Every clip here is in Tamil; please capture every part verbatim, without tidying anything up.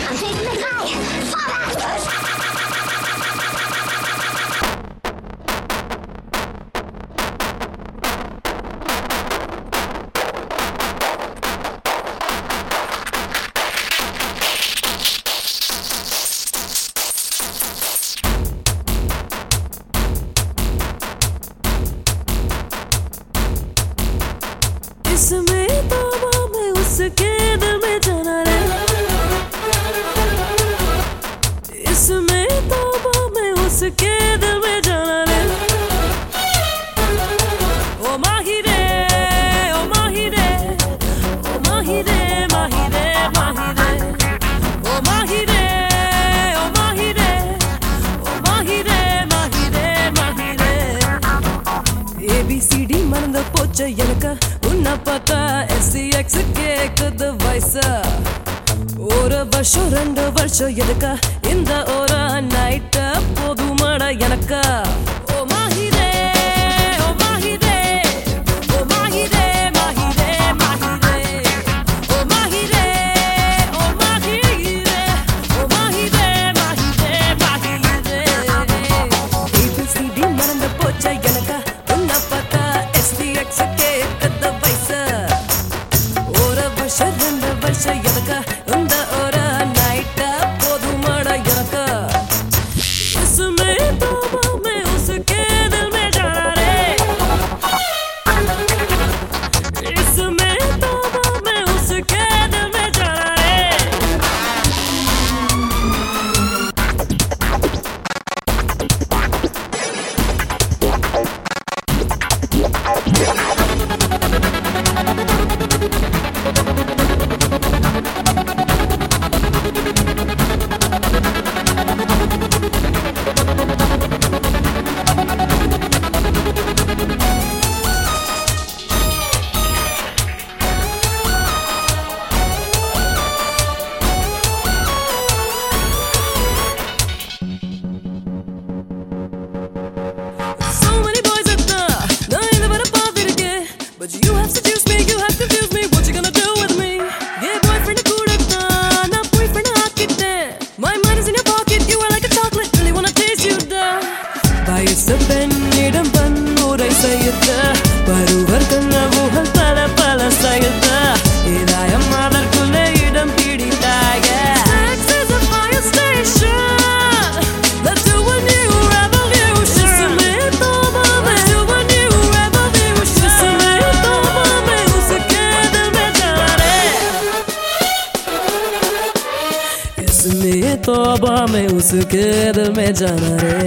I'm taking the high. Fall back. इसमें तौबा मैं उसके दिल में जाना रे इसमें तौबा मैं उसके दिल में जाना रे ओ माही रे ओ माही रे ओ माही रे माही रे माही रे ओ माही रे ओ माही रे ओ माही रे माही रे माही रे A B C D மறந்த போச்ச எனக்கு உன்னை பார்த்தா S C X கேக்குது வயசு ஒரு வருஷம் ரெண்டு வருஷம் எதுக்கா இந்த ஒரு நைட்ட போதுமாடா எனக்கு ஓ மாஹிரே ஓ மாஹிரே ஓ மாஹிரே மாஹிரே மாஹிரே ஓ மாஹிரே ஓ மாஹிரே ஓ மாஹிரே மாஹிரே மாஹிரே A B C D மறந்த போச்ச எனக்கு உன்னை பார்த்தா S C X கேக்குது வயசு ஒரு வருஷம் ரெண்டு வருஷம் எதுக்கா இந்த ஒரு நைட்ட போதுமாடா எனக்கு इसमें तौबा मैं उसके दिल में जाना रे इसमें तौबा मैं उसके दिल में जाना रे So many boys out there, நான் இந்த வர பாத்திருக்கேன். But you have seduced me, you have confused me. What you gonna do with me? Yeah, boyfriend கூட தான் நான் boyfriend ஆக்கிட்டேன். My mind is in your pocket, you are like a chocolate. Really wanna taste you down. வயசு பெண்ணிடம் பன்முறை செய்த பருவர் கனவுகள் பல பல செய்த இதயம் அதற்குள்ளே இடம் பிடித்தாய Sex is a fire station. Let's do a new revolution. इसमें तौबा मैं do a new revolution. इसमें तौबा मैं उसके दिल में जाना रे इसमें तौबा मैं उसके दिल में जाना रे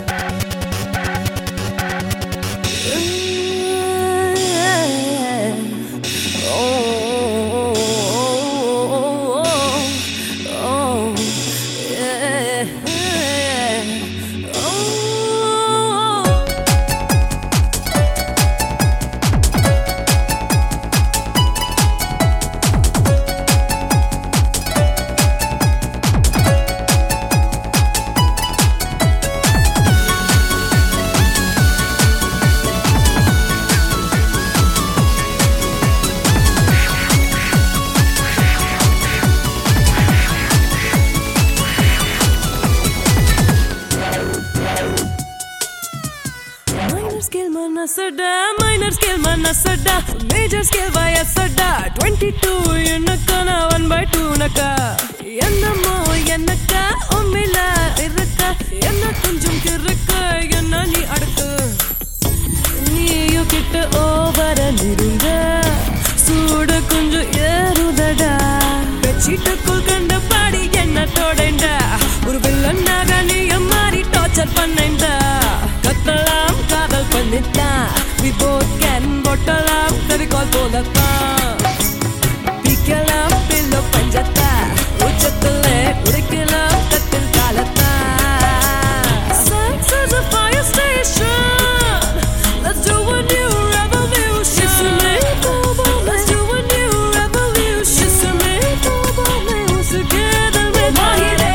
Minor scale manasada, minor scale manasada, major scale vayasada, twenty-two enakka na one by two naka, ennamo enakka ummila irukka, enna konjam kirukka, enna nee adukku, neeyu kitta over nirunda, sooda konjam erudada, bedsheetukul kanda paadi enna todenda, oru villanaga neeyum mari torture pannenda. கத்தலாம் காதல் பண்ணித்தான் we both can bottle கவிகால் போலத்தான் பிக்கலாம் பில்லோ பஞ்சத்தா உச்சத்துல உடைக்கலாம் கத்தில் காலத்தா Sex is a fire station. Let's do a new revolution. इसमें तौबा let's do a new revolution. इसमें तौबा मैं उसके दिल में माही रे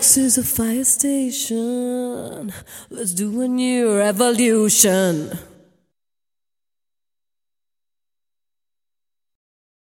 This is a fire station. Let's do a new revolution.